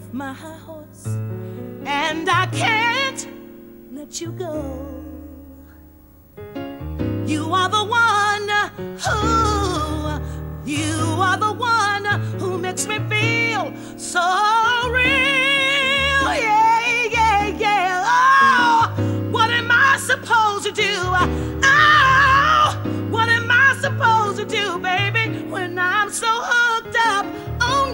my horse, and I can't let you go. You are the one who makes me feel so real. Yeah, yeah, yeah. Oh, what am I supposed to do? Oh, what am I supposed to do, baby, when I'm so hooked up on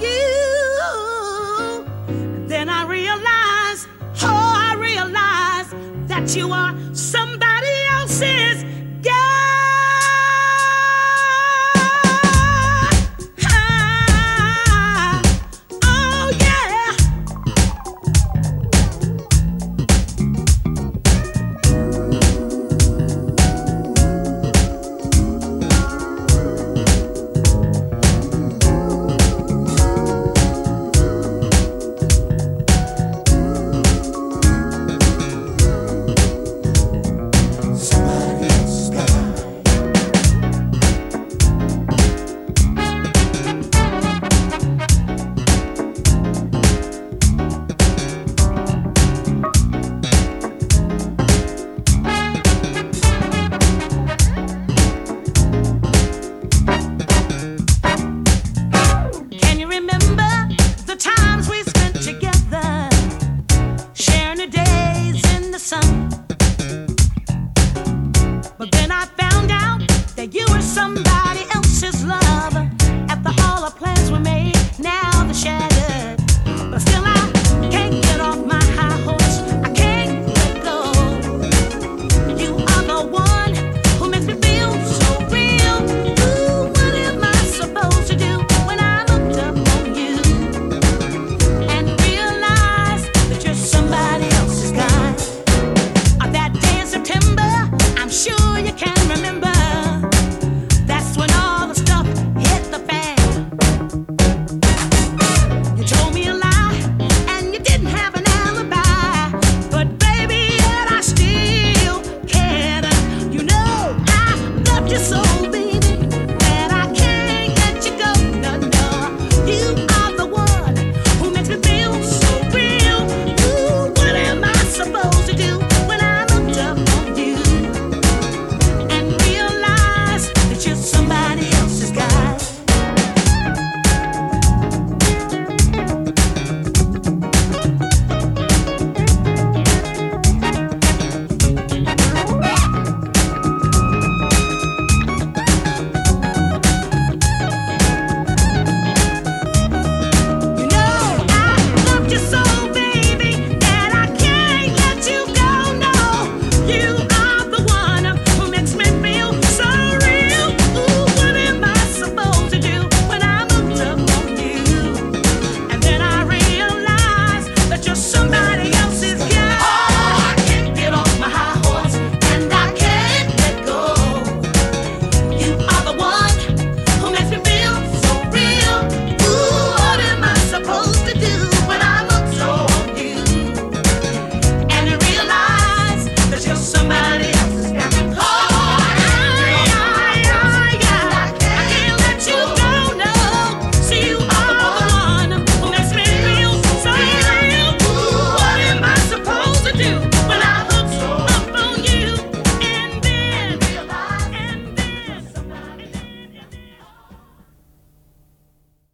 you? And then I realize that you are